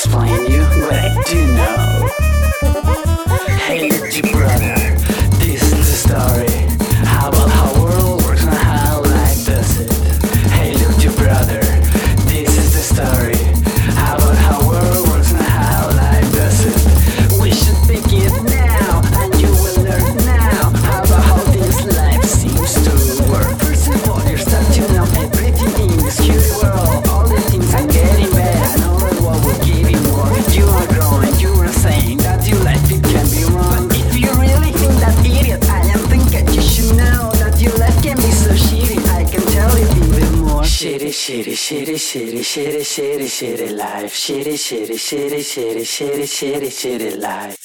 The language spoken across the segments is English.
explain you what I do know. Hey, little brother, this is the story. How about how world works and how life does it? Hey, little brother, this is the story. How about how world works and how life does it? We should begin now, and you will learn now. How about how this life seems to work? First of all, you start to know everything in this cute world. All the things are getting better, and all the world will give you more. You are growing, you are saying that your life it can be wrong. But if you really think that idiot I am thinking, you should know that your life can be so shitty. I can tell you even more. Shitty, shitty, shitty, shitty, shitty, shitty, shitty life. Shitty, shitty, shitty, shitty, shitty, shitty, shitty life.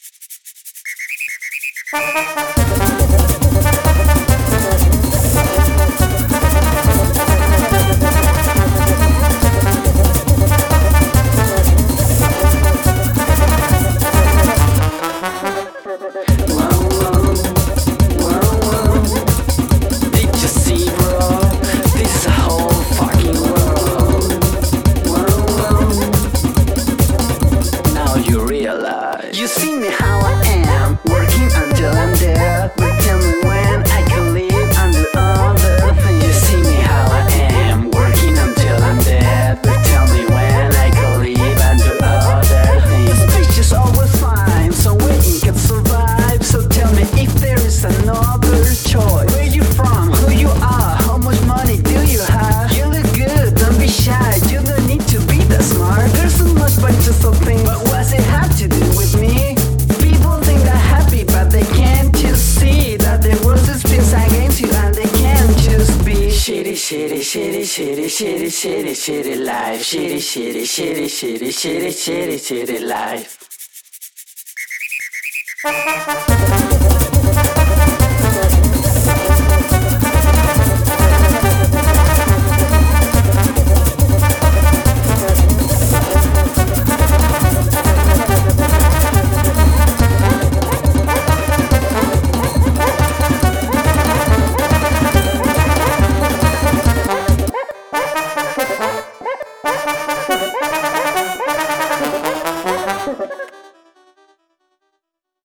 You see me how I am, working until I'm dead. But tell me when I can live under other things. You see me how I am, working until I'm dead. But tell me when I can live under other things. The space is always fine, somewhere you can survive. So tell me if there is another choice. Where you from, who you are, how much money do you have? You look good, don't be shy, you don't need to be that smart. There's so much bunches of things, but what's it have to do with me? People think they're happy, but they can't just see that the world is spins against you, and they can't just be shitty, shitty, shitty, shitty, shitty, shitty, shitty life. Shitty, shitty, shitty, shitty, shitty, shitty, shitty life.